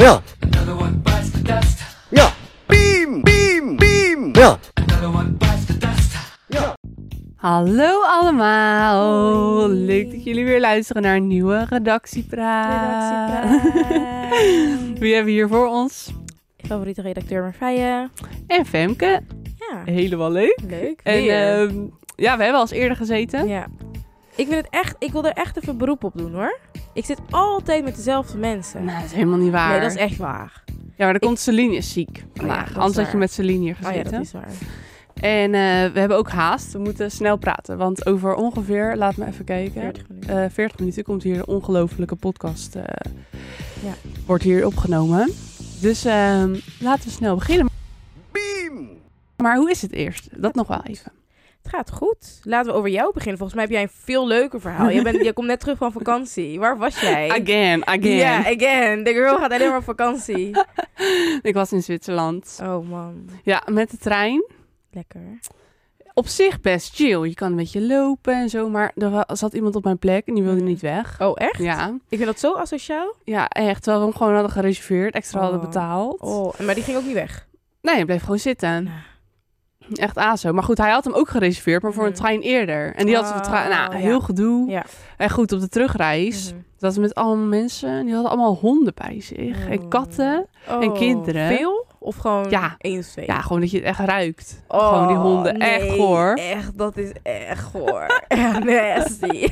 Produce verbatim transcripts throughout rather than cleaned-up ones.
Ja. Another one bites the dust. Ja. Beam, beam, beam. Ja. Another one bites the dust. Ja. Hallo allemaal. Hoi. Leuk dat jullie weer luisteren naar een nieuwe redactiepraat. Redactiepraat. Wie hebben we hier voor ons? Favoriete redacteur Marfije. En Femke. Ja. Helemaal leuk. Leuk. En uh, ja, we hebben al eens eerder gezeten. Ja. Ik wil het echt, ik wil er echt even beroep op doen hoor. Ik zit altijd met dezelfde mensen. Nou, dat is helemaal niet waar. Nee, dat is echt waar. Ja, maar er ik... komt Celine is ziek vandaag. Oh ja, Anders had je met Celine hier gezeten. Oh ja, dat is waar. En uh, we hebben ook haast. We moeten snel praten. Want over ongeveer, laat me even kijken. veertig minuten. Uh, veertig minuten komt hier een ongelofelijke podcast. Uh, ja. Wordt hier opgenomen. Dus uh, laten we snel beginnen. Beam. Maar hoe is het eerst? Dat nog wel even. Het gaat goed. Laten we over jou beginnen. Volgens mij heb jij een veel leuker verhaal. Je, bent, je komt net terug van vakantie. Waar was jij? Again, again. Ja, yeah, again. De girl gaat alleen maar op vakantie. Ik was in Zwitserland. Oh man. Ja, met de trein. Lekker. Op zich best chill. Je kan een beetje lopen en zo. Maar er zat iemand op mijn plek en die wilde niet weg. Oh, echt? Ja. Ik vind dat zo asociaal. Ja, echt. Terwijl we hem gewoon hadden gereserveerd. Extra oh. hadden betaald. Oh, maar die ging ook niet weg? Nee, hij bleef gewoon zitten. Nou. Echt aso. Maar goed, hij had hem ook gereserveerd, maar voor een trein eerder. En die had oh, een trein, nou, ja. heel gedoe. Ja. En goed, op de terugreis, Mm-hmm. dat we met allemaal mensen, die hadden allemaal honden bij zich. Oh. En katten Oh, en kinderen. Veel? Of gewoon ja. één of twee? Ja, gewoon dat je het echt ruikt. Oh, gewoon die honden. Nee, echt goor. Echt, dat is echt goor. Echt nasty.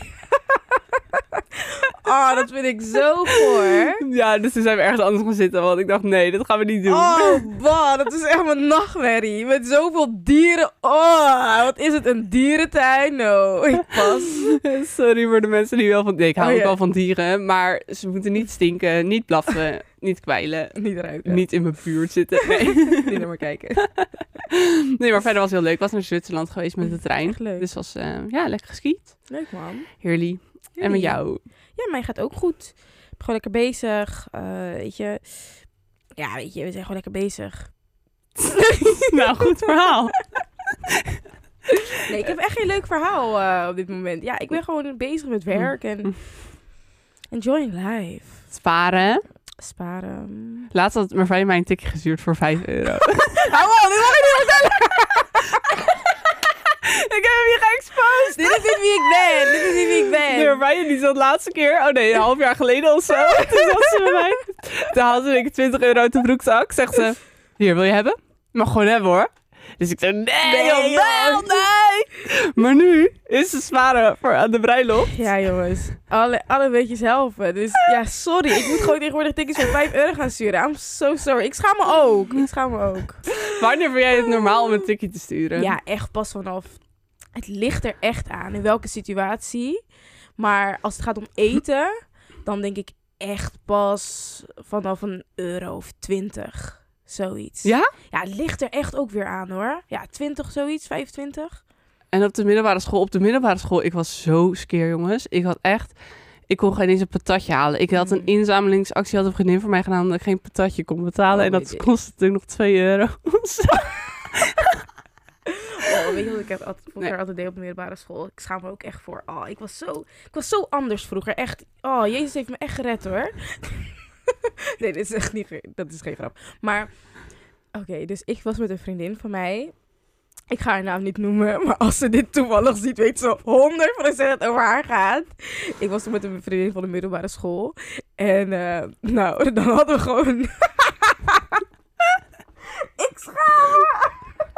Oh, dat vind ik zo goor. Ja, dus toen zijn we ergens anders gaan zitten. Want ik dacht, nee, dat gaan we niet doen. Oh, bah, dat is echt mijn nachtmerrie. Met zoveel dieren. Oh, wat is het, een dierentuin? No, ik pas. Sorry voor de mensen die wel van... Nee, ik hou oh, ook ja. wel van dieren. Maar ze moeten niet stinken, niet blaffen, niet kwijlen. Niet ruiken. Niet in mijn buurt zitten. Nee. Niet naar me kijken. Nee, maar verder was het heel leuk. Ik was naar Zwitserland geweest met de trein. Echt leuk. Dus was uh, ja, lekker geskiet. Leuk, man. Heerlijk. En met jou? Ja, mij gaat ook goed. Ik ben gewoon lekker bezig. Uh, weet je. Ja, weet je, we zijn gewoon lekker bezig. Nou, goed verhaal. Nee, ik heb echt geen leuk verhaal uh, op dit moment. Ja, ik ben gewoon bezig met werk en enjoying life. Sparen. Sparen. Laatst had Marfijn mij een tikje gestuurd voor vijf euro. Hou op, dit mag ik niet vertellen. Ik heb hem hier geëxposed. Dit is niet wie ik ben. Dit is niet wie ik ben. Nee, Marfijn, die zat de laatste keer. Oh nee, een half jaar geleden of zo. Toen zat ze bij mij. Toen haalde ik twintig euro uit de broekzak. Zegt ze, hier, wil je hebben? Mag gewoon hebben hoor. Dus ik zei, nee, nee joh, wel, nee. Maar nu is ze sparen voor aan de bruiloft. Ja, jongens. Alle, alle weetjes helpen. Dus ja, sorry. Ik moet gewoon tegenwoordig tikjes voor vijf euro gaan sturen. I'm so sorry. Ik schaam me ook. Ik schaam me ook. Wanneer vind jij het normaal om een tikje te sturen? Ja, echt pas vanaf. Het ligt er echt aan in welke situatie. Maar als het gaat om eten, dan denk ik echt pas vanaf een euro of twintig. Zoiets. Ja? Ja, het ligt er echt ook weer aan hoor. Ja, twintig zoiets, vijfentwintig. En op de middelbare school, op de middelbare school, ik was zo skeer, jongens. Ik had echt, ik kon geen eens een patatje halen. Ik had een inzamelingsactie, had een vriendin voor mij gedaan, omdat ik geen patatje kon betalen. Oh, en dat kostte toen nog twee euro. Oh, weet je wat ik heb altijd, vroeger nee. altijd deed op de middelbare school? Ik schaam me ook echt voor. Oh, ik was zo, ik was zo anders vroeger. Echt, oh, Jezus heeft me echt gered hoor. Nee, dit is echt niet, dat is geen grap. Maar, oké, okay, dus ik was met een vriendin van mij. Ik ga haar naam niet noemen, maar als ze dit toevallig ziet, weet ze honderd procent dat het over haar gaat. Ik was toen met een vriendin van de middelbare school. En, uh, nou, dan hadden we gewoon... Ik schaam me!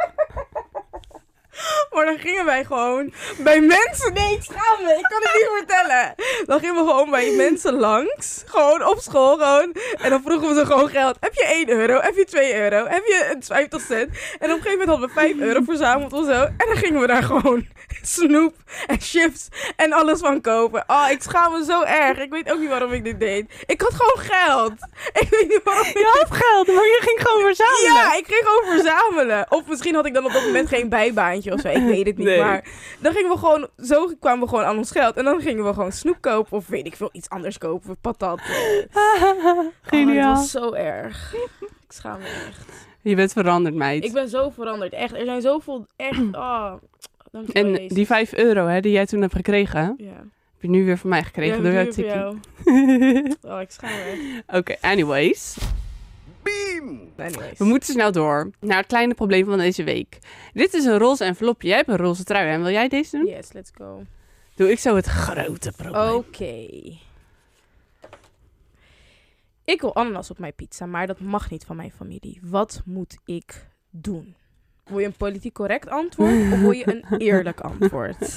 Maar dan gingen wij gewoon bij mensen... Nee, ik schaam me. Ik kan het niet vertellen. Dan gingen we gewoon bij mensen langs. Gewoon op school. Gewoon. En dan vroegen we ze gewoon geld. Heb je één euro? Heb je twee euro? Heb je een vijftig cent? En op een gegeven moment hadden we vijf euro verzameld of zo. En dan gingen we daar gewoon snoep en chips en alles van kopen. Oh, ik schaam me zo erg. Ik weet ook niet waarom ik dit deed. Ik had gewoon geld. Ik weet niet waarom ik Je had geld, maar je ging gewoon verzamelen. Ja, ik ging gewoon verzamelen. Of misschien had ik dan op dat moment geen bijbaantje of zo. Ik weet het niet, nee. Maar dan gingen we gewoon... Zo kwamen we gewoon aan ons geld. En dan gingen we gewoon snoep kopen. Of weet ik veel, iets anders kopen. Patat. Geniaal. Oh, dat was zo erg. Ik schaam me echt. Je bent veranderd, meid. Ik ben zo veranderd. Echt, er zijn zoveel... Echt... Oh, dankjewel, en Jezus. die vijf euro hè, die jij toen hebt gekregen... Ja. Heb je nu weer van mij gekregen Ja, door jouw tikkie. tikkie. Oh, ik schaam me echt. Oké, okay, anyways. Anyways. We moeten snel door naar het kleine probleem van deze week. Dit is een roze envelopje. Jij hebt een roze trui. En wil jij deze doen? Yes, let's go. Doe ik zo het grote probleem. Oké. Okay. Ik wil ananas op mijn pizza, maar dat mag niet van mijn familie. Wat moet ik doen? Wil je een politiek correct antwoord of wil je een eerlijk antwoord?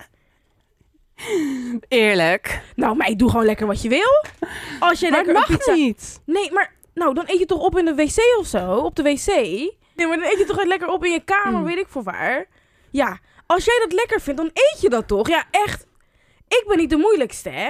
Eerlijk. Nou, maar ik doe gewoon lekker wat je wil. Als jij Maar lekker het een mag pizza... niet. Nee, maar nou, dan eet je toch op in de wc of zo? Op de wc? Nee, maar dan eet je toch lekker op in je kamer, Mm. weet ik voor waar. Ja, als jij dat lekker vindt, dan eet je dat toch? Ja, echt. Ik ben niet de moeilijkste, hè?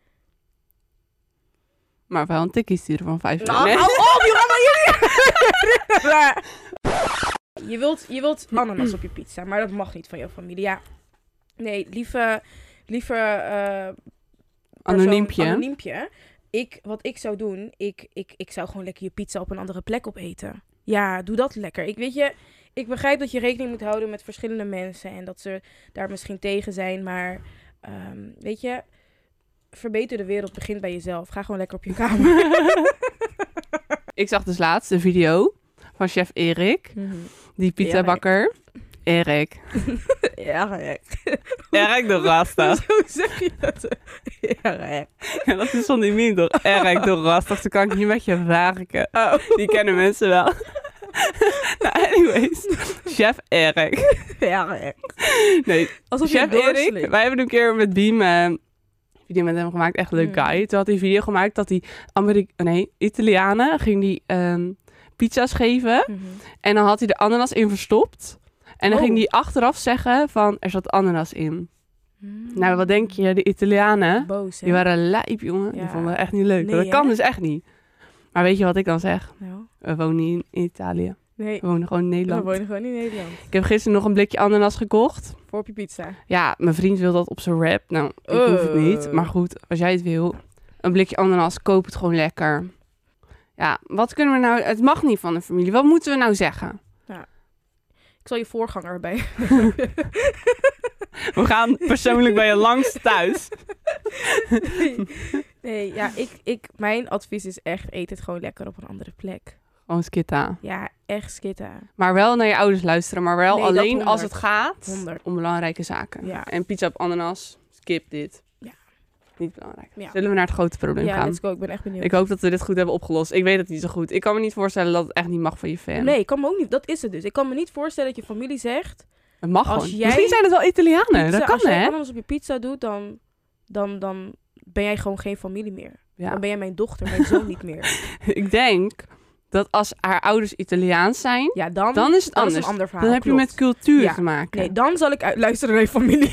Maar wel een tikkie sturen van vijf euro. Nou, Nee. hou op, je gaat maar jullie. Je wilt, je wilt ananas op je pizza, maar dat mag niet van jouw familie. Ja, nee, lieve, lieve eh, persoon- Anoniempje. anoniempje. Ik, wat ik zou doen, ik, ik, ik zou gewoon lekker je pizza op een andere plek opeten. Ja, doe dat lekker. Ik weet je, ik begrijp dat je rekening moet houden met verschillende mensen en dat ze daar misschien tegen zijn, maar um, weet je, verbeter de wereld begint bij jezelf. Ga gewoon lekker op je kamer. Ik zag dus laatst een video van chef Erik, Mm-hmm. die pizzabakker. Erik. Ja, Erik. Erik de Rasta. Zo zeg je dat. Ja, Erik. Ja, dat is van die meme toch? Erik de Rasta. Dan kan ik niet met je werken. Oh. Die kennen mensen wel. Nou, anyways. Chef Erik. Ja, Erik. Nee, Alsof je chef doorslikt. Erik. Wij hebben een keer met Beam uh, video met hem gemaakt. Echt een leuk Mm. guy. Toen had hij een video gemaakt dat hij Amerik nee, Italianen ging die um, pizza's geven. Mm-hmm. En dan had hij de ananas in verstopt. En dan Oh. ging hij achteraf zeggen van, er zat ananas in. Mm. Nou, wat denk je? De Italianen, Boos, hè? die waren lijp, jongen. Die Ja. vonden het echt niet leuk. Nee, dat kan hè? dus echt niet. Maar weet je wat ik dan zeg? Nou, We wonen niet in Italië. nee. We wonen gewoon in We Nederland. wonen gewoon in Nederland. Ik heb gisteren nog een blikje ananas gekocht. Voor op je pizza. Ja, mijn vriend wil dat op zijn wrap. Nou, ik hoef het niet. Uh. Maar goed, als jij het wil. Een blikje ananas, koop het gewoon lekker. Ja, wat kunnen we nou... Het mag niet van de familie. Wat moeten we nou zeggen? Ik zal je voorganger bij. We gaan persoonlijk bij je langs thuis. nee, nee, ja, ik, ik, mijn advies is echt, eet het gewoon lekker op een andere plek. Gewoon skitta. Ja, echt skitta. Maar wel naar je ouders luisteren. Maar wel Nee, dat alleen als honderd. het gaat Honderd. om belangrijke zaken. Ja. En pizza op ananas, skip dit. Ja. Niet belangrijk. Ja. Zullen we naar het grote probleem Ja, gaan? let's go. Ik ben echt benieuwd. Ik hoop dat we dit goed hebben opgelost. Ik weet het niet zo goed. Ik kan me niet voorstellen dat het echt niet mag van je fan. Nee, ik kan me ook niet. Dat is het dus. Ik kan me niet voorstellen dat je familie zegt... Het mag Als gewoon. jij Misschien zijn het wel Italianen. pizza- dat kan, als jij hè? ananas op je pizza doet, dan, dan, dan ben jij gewoon geen familie meer. Ja. Dan ben jij mijn dochter, mijn zoon niet meer. Ik denk dat als haar ouders Italiaans zijn, Ja, dan, dan is het dan anders. is een ander verhaal. Dan heb je klopt. met cultuur Ja. te maken. Nee, dan zal ik uit luisteren naar je familie.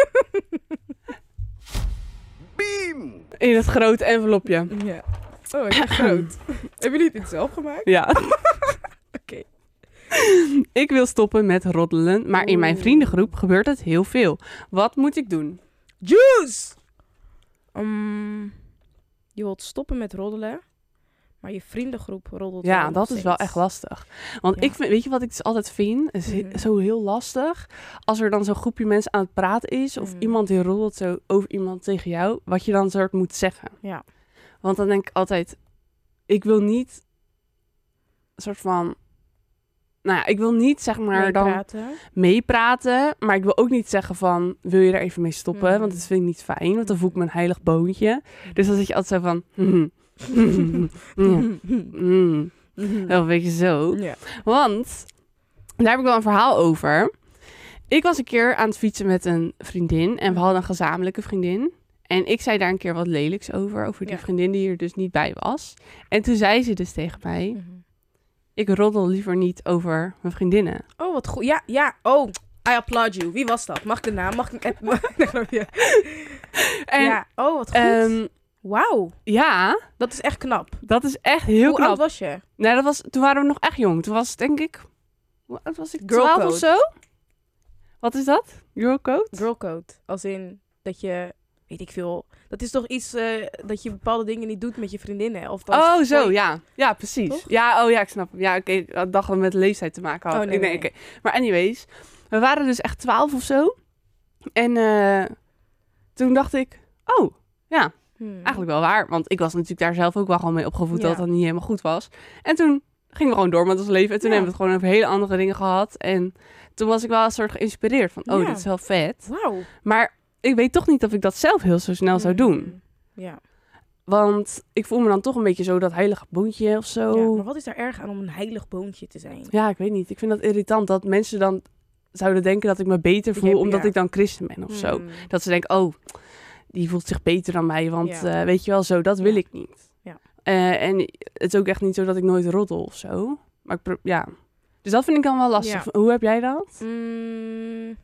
Beam! In het grote envelopje. Ja. Oh, ik ben groot. Hebben jullie dit zelf gemaakt? Ja. Oké. Ik wil stoppen met roddelen, maar in mijn Oeh. vriendengroep gebeurt het heel veel. Wat moet ik doen? Juice! Um, je wilt stoppen met roddelen, maar je vriendengroep roddelt Ja, wel dat nog is wel steeds. echt lastig. Want Ja. ik vind, weet je wat ik dus altijd vind? Is he- Mhm. zo heel lastig. Als er dan zo'n groepje mensen aan het praten is, of Mhm. iemand die roddelt zo over iemand tegen jou, wat je dan soort moet zeggen. Ja. Want dan denk ik altijd, ik wil niet een soort van, nou ja, ik wil niet zeg maar dan Meepraten. meepraten, maar ik wil ook niet zeggen van, wil je daar even mee stoppen? Mhm. Want dat vind ik niet fijn, want dan voel ik me een heilig boontje. Dus dan zit je altijd zo van, hmm, hmm, hmm, hmm. Wel een beetje zo. Ja. Want, daar heb ik wel een verhaal over. Ik was een keer aan het fietsen met een vriendin en we hadden een gezamenlijke vriendin. En ik zei daar een keer wat lelijks over, over die Ja. vriendin die er dus niet bij was. En toen zei ze dus tegen mij, Mhm. ik roddel liever niet over mijn vriendinnen. Oh, wat goed. Ja, ja. Oh, I applaud you. Wie was dat? Mag ik de naam? Mag ik een app? Nee, grapje. En, ja. Oh, wat goed. ehm, Wauw. ja, Dat is echt knap. dat is echt heel Hoe knap. oud was je? Nee, dat was, toen waren we nog echt jong. Toen was het denk ik, hoe oud was ik? Girl twaalf code. of zo? Wat is dat? Girl code? Girlcode. Als in dat je, weet ik veel. Dat is toch iets eh, dat je bepaalde dingen niet doet met je vriendinnen? Of dat Oh, is zo, voor- ja. Ja, precies. Toch? Ja, oh ja, ik snap hem. Ja, oké, ik dacht dat het met leeftijd te maken had. Oh, nee, Ik denk, nee, nee. oké. Maar anyways, we waren dus echt twaalf of zo. En eh, toen dacht ik, oh, ja, Hmm. eigenlijk wel waar. Want ik was natuurlijk daar zelf ook wel gewoon mee opgevoed Ja. dat dat niet helemaal goed was. En toen gingen we gewoon door met ons leven. En toen Ja. hebben we het gewoon over hele andere dingen gehad. En toen was ik wel een soort geïnspireerd van, oh, Ja. dit is wel vet. Wauw. Maar ik weet toch niet of ik dat zelf heel zo snel zou doen. Mm, Ja. Want ik voel me dan toch een beetje zo dat heilige boontje of zo. ja. Maar wat is daar erg aan om een heilig boontje te zijn? Ja, ik weet niet. Ik vind dat irritant dat mensen dan zouden denken dat ik me beter Ik voel heb- omdat ja. ik dan christen ben of zo. Mm, Dat ze denken, oh, die voelt zich beter dan mij, want Ja. eh, weet je wel zo, dat wil Ja. ik niet. Ja. Eh, en het is ook echt niet zo dat ik nooit roddel of zo. Maar ik pro- ja. Dus dat vind ik dan wel lastig. Ja. Hoe heb jij dat? Mm,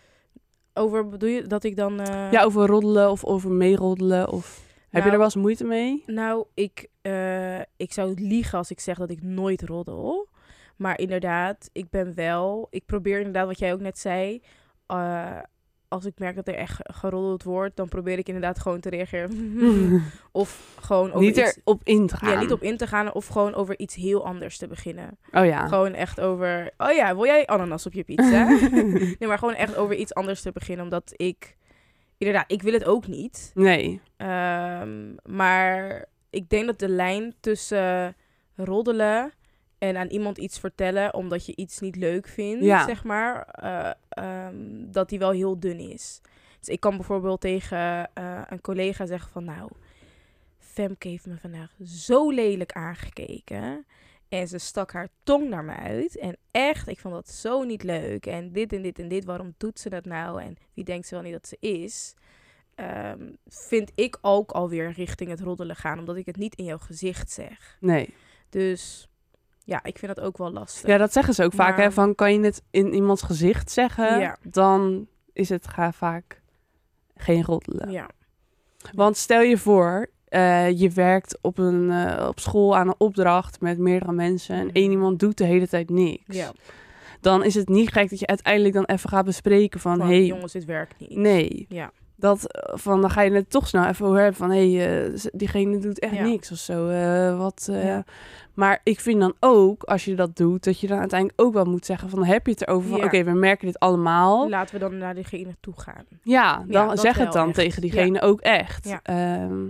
over, bedoel je dat ik dan... eh, Ja, over roddelen of over meeroddelen of... Heb je Nou, er wel eens moeite mee? Nou, ik, eh, ik zou liegen als ik zeg dat ik nooit roddel. Maar inderdaad, ik ben wel... Ik probeer inderdaad, wat jij ook net zei... eh, als ik merk dat er echt geroddeld wordt... dan probeer ik inderdaad gewoon te reageren. Of gewoon over Niet iets... erop in te gaan. Ja, niet op in te gaan. Of gewoon over iets heel anders te beginnen. Oh ja. Gewoon echt over... Oh ja, wil jij ananas op je pizza? Nee, maar gewoon echt over iets anders te beginnen. Omdat ik... Inderdaad, ik wil het ook niet. Nee. Ehm, maar ik denk dat de lijn tussen roddelen en aan iemand iets vertellen omdat je iets niet leuk vindt, Ja. zeg maar, eh, ehm, dat die wel heel dun is. Dus ik kan bijvoorbeeld tegen eh, een collega zeggen van, nou, Femke heeft me vandaag zo lelijk aangekeken. En ze stak haar tong naar me uit. En echt, ik vond dat zo niet leuk. En dit en dit en dit, waarom doet ze dat nou? En wie denkt ze wel niet dat ze is? Ehm, vind ik ook alweer richting het roddelen gaan. Omdat ik het niet in jouw gezicht zeg. Nee. Dus ja, ik vind dat ook wel lastig. Ja, dat zeggen ze ook vaak. Maar- Hè, van kan je het in iemands gezicht zeggen, Ja. dan is het ga vaak geen roddelen. Ja. Want stel je voor, eh, je werkt op, een, eh, op school aan een opdracht met meerdere mensen en Mhm. één iemand doet de hele tijd niks. Ja. Dan is het niet gek dat je uiteindelijk dan even gaat bespreken van, Van, hey, jongens, dit werkt niet. nee. Ja. Dat, eh, van, dan ga je het toch snel even over hebben van, hé, hey, eh, z- diegene doet echt Ja. niks of zo. eh, wat, eh. Ja. Maar ik vind dan ook, als je dat doet, dat je dan uiteindelijk ook wel moet zeggen van, heb je het erover van, Ja. oké, we merken dit allemaal. Laten we dan naar diegene toe gaan. Ja, dan Ja, dat zeg wel het dan echt. tegen diegene ook echt. Ja. Ehm,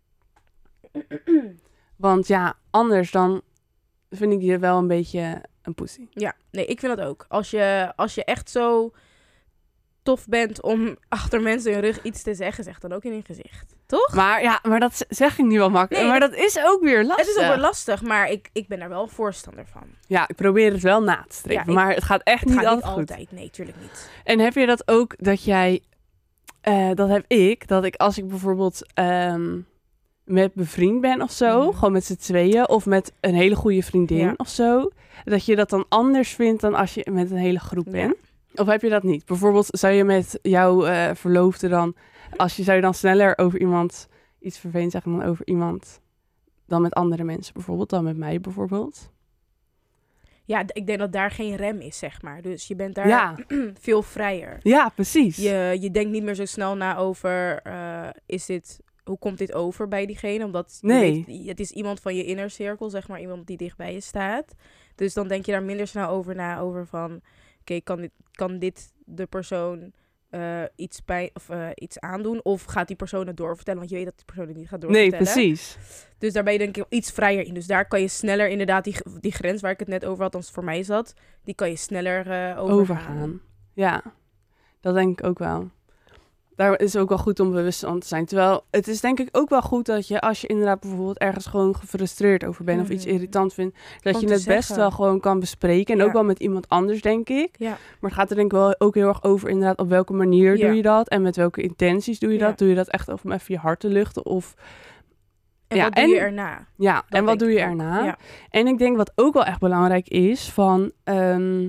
want ja, anders dan vind ik je wel een beetje een poesie. Ja, nee, ik vind dat ook. Als je, als je echt zo tof bent om achter mensen hun rug iets te zeggen, zeg dan ook in hun gezicht. Toch? Maar ja, maar dat z- zeg ik nu wel makkelijk. Nee, maar dat is ook weer lastig. Het is ook wel lastig, maar ik, ik ben daar wel voorstander van. Ja, ik probeer het wel na te streven. Ja, ik- maar het gaat echt Het niet gaat altijd niet goed. altijd. Nee, tuurlijk niet. En heb je dat ook dat jij... eh, dat heb ik. Dat ik als ik bijvoorbeeld ehm, met bevriend ben of zo. Mhm. Gewoon met z'n tweeën. Of met een hele goede vriendin Ja. of zo. Dat je dat dan anders vindt dan als je met een hele groep Ja. bent. Of heb je dat niet? Bijvoorbeeld zou je met jouw eh, verloofde dan... Als je, zou je dan sneller over iemand iets vervelend zeggen dan over iemand... Dan met andere mensen bijvoorbeeld. Dan met mij bijvoorbeeld. Ja, d- ik denk dat daar geen rem is, zeg maar. Dus je bent daar Ja, veel vrijer. ja, precies. Je, je denkt niet meer zo snel na over, eh, is dit, hoe komt dit over bij diegene? Omdat je Nee. weet, het is iemand van je inner cirkel, zeg maar, iemand die dicht bij je staat. Dus dan denk je daar minder snel over na, over van, oké, kan, dit, kan dit de persoon eh, iets, bij, of, eh, iets aandoen? Of gaat die persoon het doorvertellen? Want je weet dat die persoon het niet gaat Nee, doorvertellen. precies. Dus daar ben je denk ik iets vrijer in. Dus daar kan je sneller inderdaad die, die grens waar ik het net over had, als het voor mij zat, die kan je sneller eh overgaan. Overgaan. Ja, dat denk ik ook wel. Daar is ook wel goed om bewust van te zijn. Terwijl het is denk ik ook wel goed dat je, als je inderdaad bijvoorbeeld ergens gewoon gefrustreerd over bent of iets Mhm. irritant vindt, dat Om je te het best zeggen. wel gewoon kan bespreken. En Ja. ook wel met iemand anders, denk ik. Ja. Maar het gaat er denk ik wel ook heel erg over inderdaad op welke manier Ja. doe je dat en met welke intenties doe je Ja. dat. Doe je dat echt om even je hart te luchten of En Ja, wat doe en- je erna? ja, Dat en wat denk doe ik je ook. erna? Ja. En ik denk wat ook wel echt belangrijk is van... ehm,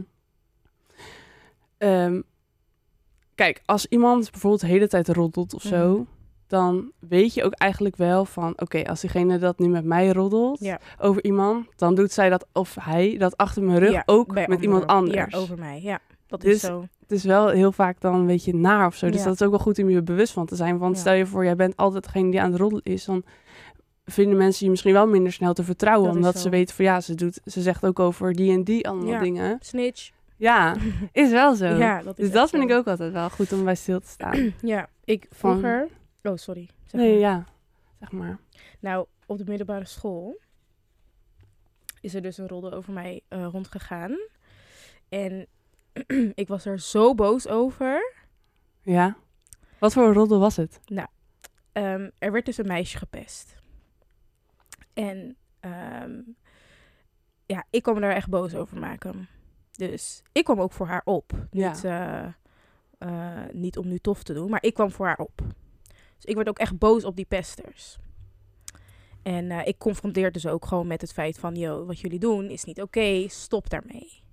ehm, kijk, als iemand bijvoorbeeld de hele tijd roddelt of zo... Mhm. dan weet je ook eigenlijk wel van... oké, als diegene dat nu met mij roddelt Ja. over iemand... dan doet zij dat of hij dat achter mijn rug Ja, ook bij met iemand anderen. anders. Ja, over mij. Ja, dat Dus- is zo. Het is wel heel vaak dan een beetje naar of zo. Dus Ja. dat is ook wel goed om je bewust van te zijn. Want Ja. stel je voor, jij bent altijd degene die aan het roddelen is... dan vinden mensen je misschien wel minder snel te vertrouwen. Dat is omdat zo. ze weten van ja, ze, doet, ze zegt ook over die en die allemaal Ja. dingen. Snitch. Ja, is wel zo. Ja, dat is dus echt dat vind zo. ik ook altijd wel goed om bij stil te staan. Ja, ik Van- vroeger... Oh, sorry. Zeg Nee, maar. ja. Zeg maar. Nou, op de middelbare school is er dus een roddel over mij uh, rondgegaan. En ik was er zo boos over. Ja? Wat voor een roddel was het? Nou, um, er werd dus een meisje gepest. En um, ja, ik kwam me daar echt boos over maken. Dus ik kwam ook voor haar op. Ja. Niet, uh, uh, niet om nu tof te doen, maar ik kwam voor haar op. Dus ik werd ook echt boos op die pesters. En uh, ik confronteerde ze ook gewoon met het feit van... yo, wat jullie doen is niet oké, okay, stop daarmee.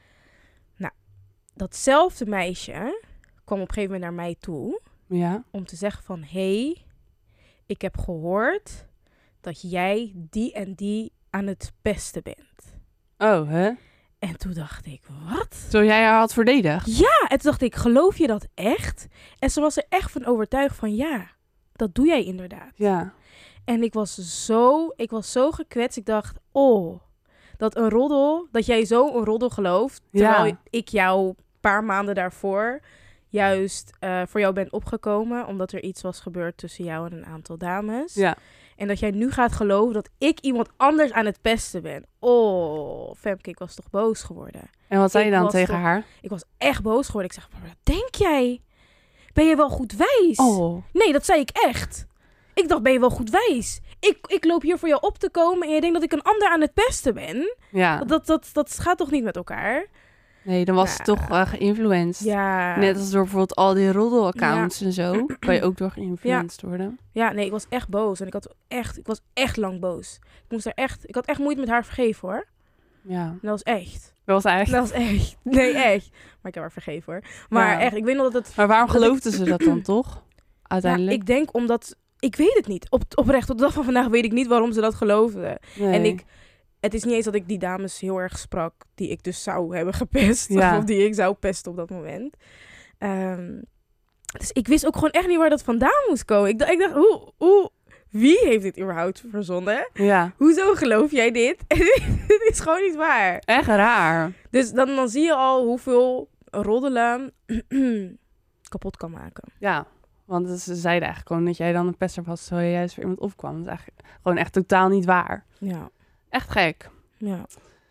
Nou, datzelfde meisje kwam op een gegeven moment naar mij toe... Ja. om te zeggen van... hé, hey, ik heb gehoord dat jij die en die aan het pesten bent. Oh, hè? En toen dacht ik, wat? Zo jij haar had verdedigd? Ja, en toen dacht ik, geloof je dat echt? En ze was er echt van overtuigd van, ja, dat doe jij inderdaad. Ja. En ik was zo, ik was zo gekwetst. Ik dacht, oh, dat een roddel, dat jij zo een roddel gelooft. Terwijl Ja. ik jou een paar maanden daarvoor juist uh, voor jou ben opgekomen. Omdat er iets was gebeurd tussen jou en een aantal dames. Ja. En dat jij nu gaat geloven dat ik iemand anders aan het pesten ben. Oh, Femke, ik was toch boos geworden. En wat zei je Ik dan was tegen toch- haar? Ik was echt boos geworden. Ik zeg, maar wat denk jij? Ben je wel goed wijs? Oh. Nee, dat zei ik echt. Ik dacht, ben je wel goed wijs? Ik, ik loop hier voor jou op te komen en je denkt dat ik een ander aan het pesten ben? Ja. Dat, dat, dat gaat toch niet met elkaar? Nee, dan was Ja. ze toch uh, geïnfluenced. Ja. Net als door bijvoorbeeld al die roddelaccounts en zo. Kan je ook door geïnfluenced worden. Ja, nee, ik was echt boos. En ik, had echt, ik was echt lang boos. Ik, moest er echt, ik had echt moeite met haar vergeven, hoor. Ja. En dat was echt. Dat was eigenlijk... Dat was echt. Nee, echt. Maar ik heb haar vergeven, hoor. Maar Ja. echt, ik weet nog dat het... Maar waarom dat ik- geloofden ze dat dan toch? Uiteindelijk. Ja, ik denk omdat... Ik weet het niet. Op, oprecht, tot de dag van vandaag weet ik niet waarom ze dat geloofden. Nee. En ik... Het is niet eens dat ik die dames heel erg sprak... die ik dus zou hebben gepest. Ja. Of die ik zou pesten op dat moment. Um, dus ik wist ook gewoon echt niet waar dat vandaan moest komen. Ik dacht, ik dacht hoe, hoe, wie heeft dit überhaupt verzonnen? Ja. Hoezo geloof jij dit? Dit is gewoon niet waar. Echt raar. Dus dan, dan zie je al hoeveel roddelen kapot kan maken. Ja. Want ze zeiden eigenlijk gewoon dat jij dan een pester was... terwijl je juist voor iemand opkwam. Dat is eigenlijk gewoon echt totaal niet waar. Ja, Echt gek. ja,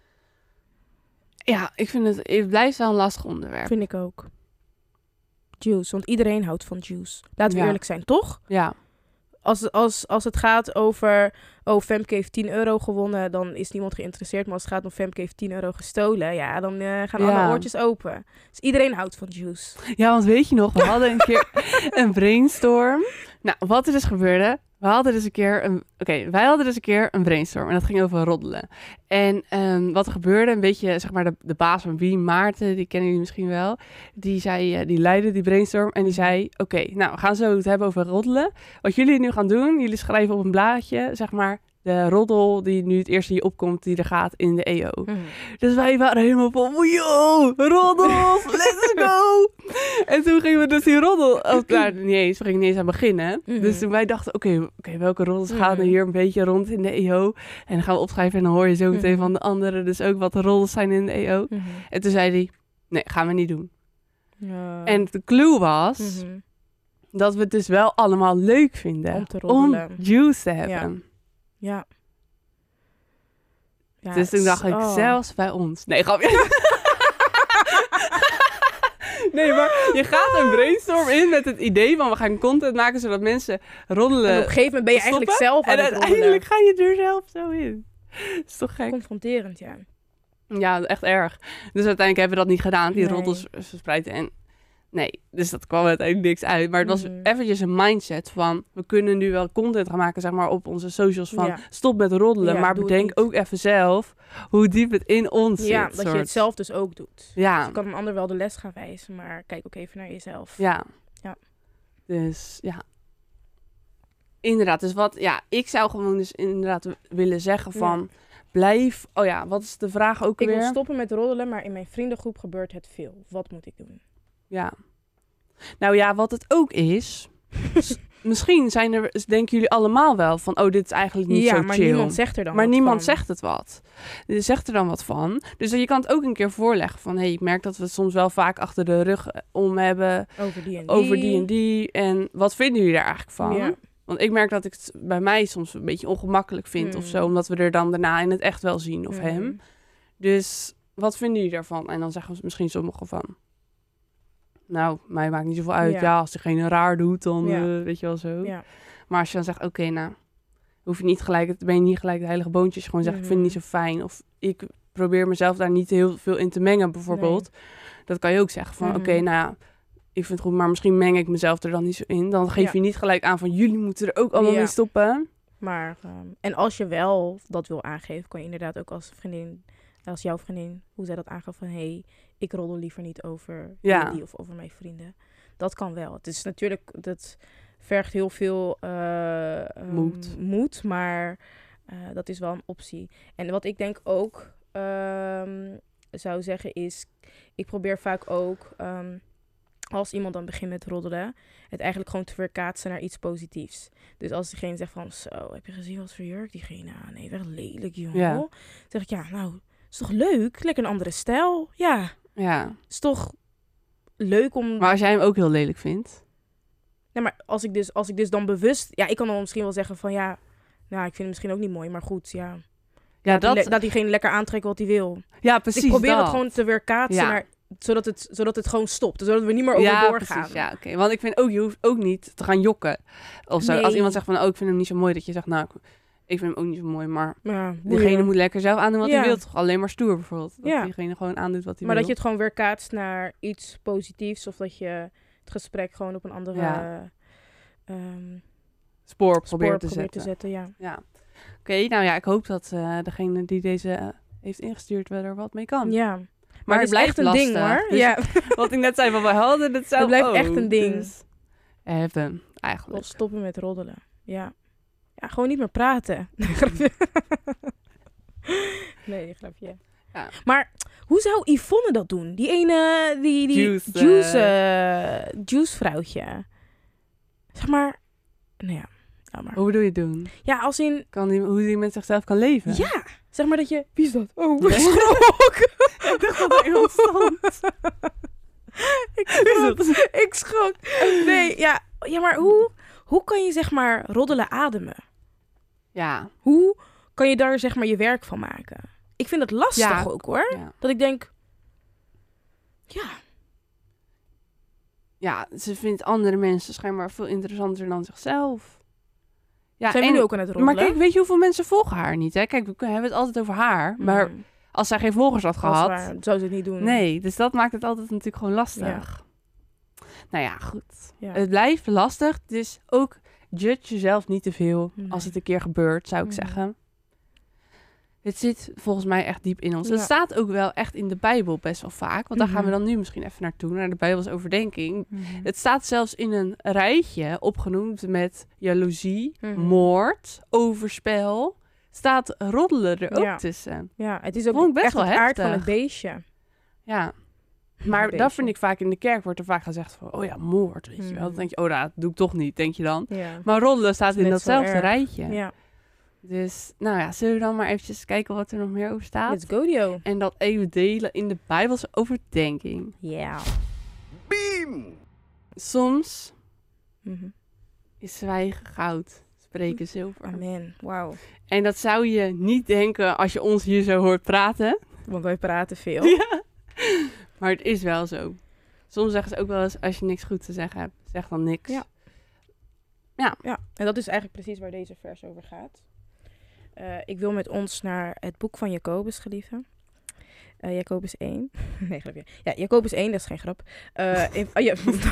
Ja, ik vind het... Het blijft wel een lastig onderwerp. vind ik ook. Juice, want iedereen houdt van juice. Laten we Ja. eerlijk zijn, toch? Ja. Als, als, als het gaat over... Oh, Femke heeft tien euro gewonnen... dan is niemand geïnteresseerd. Maar als het gaat om Femke heeft tien euro gestolen... ja, dan uh, gaan Ja. alle oortjes open. Dus iedereen houdt van juice. Ja, want weet je nog, we hadden een keer een brainstorm. Nou, wat er dus gebeurde, we hadden dus een keer een... Oké, okay, wij hadden dus een keer een brainstorm en dat ging over roddelen. En um, wat er gebeurde, een beetje, zeg maar, de, de baas van Wie, Maarten, die kennen jullie misschien wel. Die zei, uh, die leidde die brainstorm en die zei, oké, okay, nou, we gaan zo het hebben over roddelen. Wat jullie nu gaan doen, jullie schrijven op een blaadje, zeg maar, de roddel die nu het eerste hier opkomt, die er gaat in de E O. Mm. Dus wij waren helemaal van, yo, roddels, let's go! En toen gingen we dus die roddel, of, nou, niet eens, we gingen niet eens aan beginnen. Mm-hmm. Dus toen wij dachten, oké, okay, okay, welke roddels gaan er Mm-hmm. hier een beetje rond in de E O? En dan gaan we opschrijven en dan hoor je zo meteen Mm-hmm. van de anderen dus ook wat de roddels zijn in de E O. Mm-hmm. En toen zei hij, nee, gaan we niet doen. Ja. En de clue was Mm-hmm. dat we het dus wel allemaal leuk vinden Om te roddelen. om juice te hebben. Ja. Ja, Dus toen dacht ik, oh. zelfs bij ons. Nee, grapje. Nee, maar je gaat een brainstorm in met het idee van we gaan content maken zodat mensen roddelen. En op een gegeven moment ben je stoppen. eigenlijk zelf aan En het uiteindelijk roddelen. ga je er zelf zo in. Dat is toch gek? Confronterend, ja. Ja, echt erg. Dus uiteindelijk hebben we dat niet gedaan, die Nee. roddels verspreiden. En nee, dus dat kwam uiteindelijk niks uit. Maar het was Mhm. eventjes een mindset van we kunnen nu wel content gaan maken, zeg maar, op onze socials van Ja. stop met roddelen. Ja, maar doe het bedenk niet. ook even zelf hoe diep het in ons zit. Ja, dat je soort. het zelf dus ook doet. Ja. Dus je kan een ander wel de les gaan wijzen, maar kijk ook even naar jezelf. Ja. Ja. Dus ja. Inderdaad, dus wat, ja, ik zou gewoon dus inderdaad w- willen zeggen van, blijf, oh ja, wat is de vraag ook Ik weer? wil stoppen met roddelen, maar in mijn vriendengroep gebeurt het veel. Wat moet ik doen? Ja. Nou ja, wat het ook is, s- misschien zijn er, denken jullie allemaal wel van, oh, dit is eigenlijk niet ja, zo maar chill. niemand zegt er dan Maar wat niemand van. zegt het wat. Er zegt er dan wat van. Dus je kan het ook een keer voorleggen van, hé, hey, ik merk dat we het soms wel vaak achter de rug om hebben, Over die en die. over die en die. En wat vinden jullie daar eigenlijk van? Ja. Want ik merk dat ik het bij mij soms een beetje ongemakkelijk vind Mm. of zo. Omdat we er dan daarna in het echt wel zien of Mhm. hem. Dus wat vinden jullie daarvan? En dan zeggen ze misschien sommigen van... Nou, mij maakt niet zoveel uit. Ja, Ja. als degene raar doet, dan Ja. eh, weet je wel zo. Ja. Maar als je dan zegt, oké, nou... Hoef je niet gelijk, het ben je niet gelijk de heilige boontjes. Gewoon zeggen, ik vind het niet zo fijn. Of ik probeer mezelf daar niet heel veel in te mengen, bijvoorbeeld. Dat kan je ook zeggen van, Mhm. oké, nou ja... Ik vind het goed, maar misschien meng ik mezelf er dan niet zo in. Dan geef Ja. je niet gelijk aan van, jullie moeten er ook allemaal Ja. mee stoppen. Maar, ehm, en als je wel dat wil aangeven, kan je inderdaad ook als vriendin, als jouw vriendin, hoe zij dat aangeeft van, hé, hey, ik roddel liever niet over Ja. jullie of over mijn vrienden. Dat kan wel. Het is natuurlijk, dat vergt heel veel eh, ehm, Moed. moed, maar eh, dat is wel een optie. En wat ik denk ook ehm, zou zeggen is, ik probeer vaak ook, ehm, als iemand dan begint met roddelen, het eigenlijk gewoon te verkaatsen naar iets positiefs. Dus als diegene zegt van, zo, heb je gezien wat voor jurk diegene aan heeft? Echt lelijk, jongen. Ja. Dan zeg ik, ja, nou, is toch leuk? Lekker een andere stijl. Ja, Ja, is toch leuk om... maar als jij hem ook heel lelijk vindt... Nee, maar als ik, dus, als ik dus dan bewust... Ja, ik kan dan misschien wel zeggen van, ja, nou, ik vind het misschien ook niet mooi, maar goed, ja. Ja, Dat, dat, dat diegene lekker aantrekt wat hij wil. ja Dus precies ik probeer dat. het gewoon te weerkaatsen Ja. naar... Zodat het, zodat het gewoon stopt. Zodat we niet meer over ja, doorgaan. precies. Ja, oké. Want ik vind ook, je hoeft ook niet te gaan jokken. Of zo. Nee. Als iemand zegt van, oh, ik vind hem niet zo mooi. Dat je zegt, nou, ik- ik vind hem ook niet zo mooi. Maar Ja, diegene boeien. moet lekker zelf aandoen wat Ja. hij wil. Toch alleen maar stoer bijvoorbeeld. Dat Ja. diegene gewoon aandoet wat hij Maar wil. dat je het gewoon weer kaatst naar iets positiefs. Of dat je het gesprek gewoon op een andere Ja. ehm, spoor spoor probeert te probeert zetten. te zetten. Ja. Ja. Oké, nou ja, ik hoop dat eh, degene die deze eh, heeft ingestuurd wel er wat mee kan. ja. Maar, Maar het het is blijft echt een lastig. ding hoor. Dus Ja, wat ik net zei van wij hadden het zelf Het blijft ook. echt een ding. Dus, hebben, wel eigenlijk. stoppen met roddelen. Ja. Ja, gewoon niet meer praten. Nee, grapje. Nee, grapje. Ja. Maar hoe zou Yvonne dat doen? Die ene, die, die Juice, eh. juice, eh, juice vrouwtje. Zeg maar, nou ja. Ja, maar. Hoe bedoel je het doen? Ja, als in, Kan die, hoe die met zichzelf kan leven? ja, zeg maar dat je... Wie is dat? Oh, Ja. ik schrok. Ik dacht dat er iemand stond. ik schrok. Ik schrok. Nee, ja, ja maar hoe, hoe kan je zeg maar roddelen ademen? Ja. Hoe kan je daar zeg maar je werk van maken? Ik vind het lastig Ja. ook hoor. Ja. Dat ik denk, ja, Ja, ze vindt andere mensen schijnbaar veel interessanter dan zichzelf. Ja, zijn en- jullie ook aan het roddelen? Maar kijk, weet je hoeveel mensen volgen haar niet? Hè? Kijk, we hebben het altijd over haar. Maar Mm, als zij geen volgers had dat is gehad... waar. Zou ze het niet doen? Nee, dus dat maakt het altijd natuurlijk gewoon lastig. Nou ja, goed. Ja. Het blijft lastig. Dus ook judge jezelf niet te veel Nee. als het een keer gebeurt, zou ik Mhm. zeggen. Het zit volgens mij echt diep in ons. Ja. Het staat ook wel echt in de Bijbel best wel vaak. Want daar gaan we Mhm. dan nu misschien even naartoe, naar de Bijbels overdenking. Mhm. Het staat zelfs in een rijtje opgenoemd met jaloezie, Mhm. moord, overspel. Staat roddelen er ook Ja. tussen. Ja, het is Vond ook ik best echt wel het aard van heftig. het beestje. Ja. Maar Beestje. dat vind ik vaak in de kerk, wordt er vaak gezegd van, oh ja, moord, weet je wel. Mhm. Dan denk je, oh, dat doe ik toch niet, denk je dan. Ja. Maar roddelen staat Dat is in net zo datzelfde erg. rijtje. Ja. Dus, nou ja, zullen we dan maar eventjes kijken wat er nog meer over staat? Let's go, Dio. En dat even delen in de Bijbelse overdenking. Ja. Beam! Soms Mhm. is zwijgen goud, spreken zilver. Amen. Wauw. En dat zou je niet denken als je ons hier zo hoort praten. Want wij praten veel. Ja. Maar het is wel zo. Soms zeggen ze ook wel eens, als je niks goed te zeggen hebt, zeg dan niks. Ja. Ja, en dat is eigenlijk precies waar deze vers over gaat. Eh, ik wil met ons naar het boek van Jacobus, geliefden. Eh Jacobus één. Nee, grapje. Ja, Jacobus één, dat is geen grap. Eh, in- oh, ja.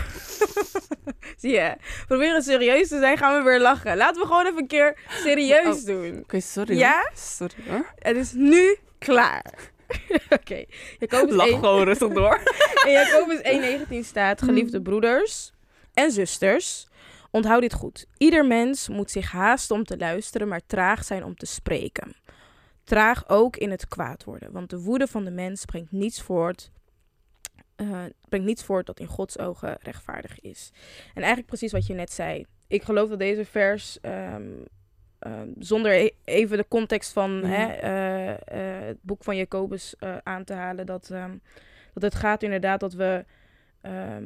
Zie je, proberen serieus te zijn, gaan we weer lachen. Laten we gewoon even een keer serieus Oh. doen. Oké, sorry Ja? hoor. Sorry hoor. Het is nu klaar. Oké, Jacobus Lach één. gewoon rustig door. In Jacobus één negentien staat, geliefde broeders en zusters, onthoud dit goed. Ieder mens moet zich haasten om te luisteren, maar traag zijn om te spreken. Traag ook in het kwaad worden, want de woede van de mens brengt niets voort, eh, brengt niets voort dat in Gods ogen rechtvaardig is. En eigenlijk precies wat je net zei. Ik geloof dat deze vers, ehm, ehm, zonder e- even de context van Ja. hè, eh, eh, het boek van Jacobus eh, aan te halen, dat, ehm, dat het gaat inderdaad dat we, ehm,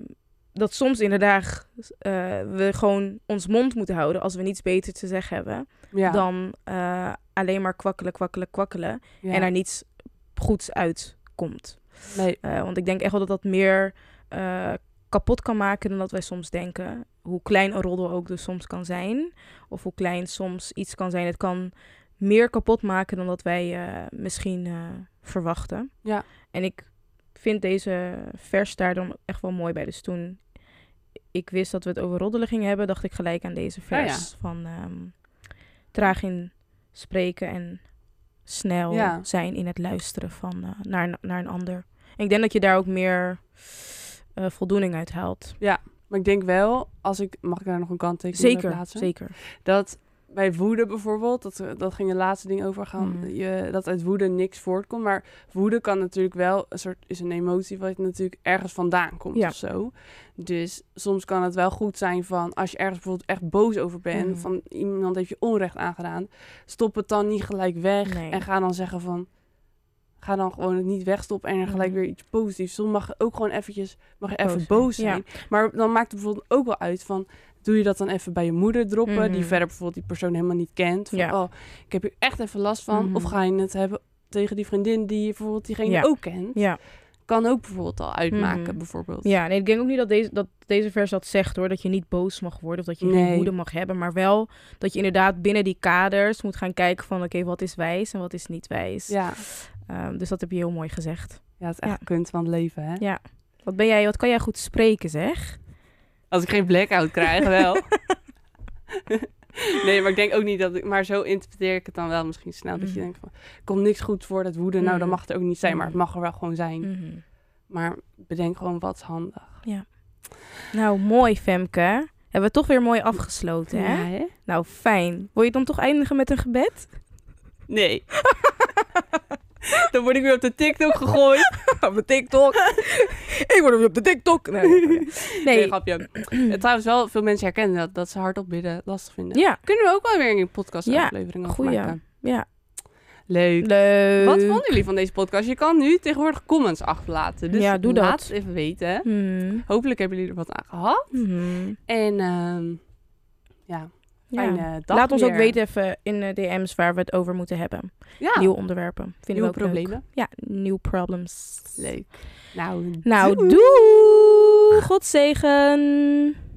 dat soms inderdaad uh, we gewoon ons mond moeten houden als we niets beter te zeggen hebben. Ja. Dan uh, alleen maar kwakkelen, kwakkelen, kwakkelen. Ja. En er niets goeds uitkomt. Nee. Uh, want ik denk echt wel dat dat meer uh, kapot kan maken dan dat wij soms denken. Hoe klein een roddel ook dus soms kan zijn. Of hoe klein soms iets kan zijn. Het kan meer kapot maken dan dat wij uh, misschien uh, verwachten. Ja. En ik vind deze vers daar dan echt wel mooi bij. Dus toen ik wist dat we het over roddelen gingen hebben, dacht ik gelijk aan deze vers. Ja, ja. Van um, traag in spreken en snel ja. zijn in het luisteren van, uh, naar, naar een ander. En ik denk dat je daar ook meer uh, voldoening uit haalt. Ja, maar ik denk wel, als ik, mag ik daar nog een kanttekening Zeker, plaatsen? zeker. Dat bij woede bijvoorbeeld, dat, dat ging het laatste ding over gaan, Mm. je, dat uit woede niks voortkomt. Maar woede kan natuurlijk wel, een soort, is een emotie wat natuurlijk ergens vandaan komt Ja. of zo. Dus soms kan het wel goed zijn van, als je ergens bijvoorbeeld echt boos over bent, Mm. van iemand heeft je onrecht aangedaan, stop het dan niet gelijk weg Nee. en ga dan zeggen van, ga dan gewoon het niet wegstoppen en er gelijk Mm. weer iets positiefs. Soms mag je ook gewoon eventjes, mag je even Boos boos zijn, zijn. Maar dan maakt het bijvoorbeeld ook wel uit van, doe je dat dan even bij je moeder droppen, Mhm. die verder bijvoorbeeld die persoon helemaal niet kent. Van, Ja. oh, ik heb hier echt even last van. Mhm. Of ga je het hebben tegen die vriendin die je bijvoorbeeld diegene Ja. ook kent. Ja. Kan ook bijvoorbeeld al uitmaken, Mhm. bijvoorbeeld. Ja, nee, ik denk ook niet dat deze, dat deze vers dat zegt, hoor. Dat je niet boos mag worden of dat je Nee. geen woede mag hebben. Maar wel dat je inderdaad binnen die kaders moet gaan kijken van, oké, okay, wat is wijs en wat is niet wijs. Ja, Um, dus dat heb je heel mooi gezegd. ja het is echt Ja. een kunst van het leven, hè? Ja. Wat ben jij, wat kan jij goed spreken, zeg? Als ik geen blackout krijg, wel. Nee, maar ik denk ook niet dat ik... Maar zo interpreteer ik het dan wel misschien snel. Dat je Mhm. denkt van, er komt niks goed voor dat woede. Nou, dan Mhm. mag het ook niet zijn. Maar het Mhm. mag er wel gewoon zijn. Mhm. Maar bedenk gewoon wat is handig. Nou, mooi, Femke. Hebben we toch weer mooi afgesloten, hè? Ja, hè? Nou, fijn. Wil je dan toch eindigen met een gebed? Nee. Dan word ik weer op de TikTok gegooid. Op de TikTok. Ik word weer op de TikTok. Nee, Nee, nee. grapje. Eh, Trouwens wel, veel mensen herkennen dat, dat ze hardop bidden lastig vinden. Ja, Kunnen we ook wel weer een podcast Ja, aflevering over goeie. maken. ja. Leuk. Leuk. Wat vonden jullie van deze podcast? Je kan nu tegenwoordig comments achterlaten. Dus Ja, doe dat. laat het even weten. Hmm. Hopelijk hebben jullie er wat aan gehad. Mhm. En ehm ja, Ja. fijne dag Laat ons weer. ook weten even in de D M's waar we het over moeten hebben. Ja, Nieuwe onderwerpen. Vinden nieuwe we ook problemen. leuk. Ja, nieuw problems. Leuk. Nou, Nou, doei. doei. God zegen.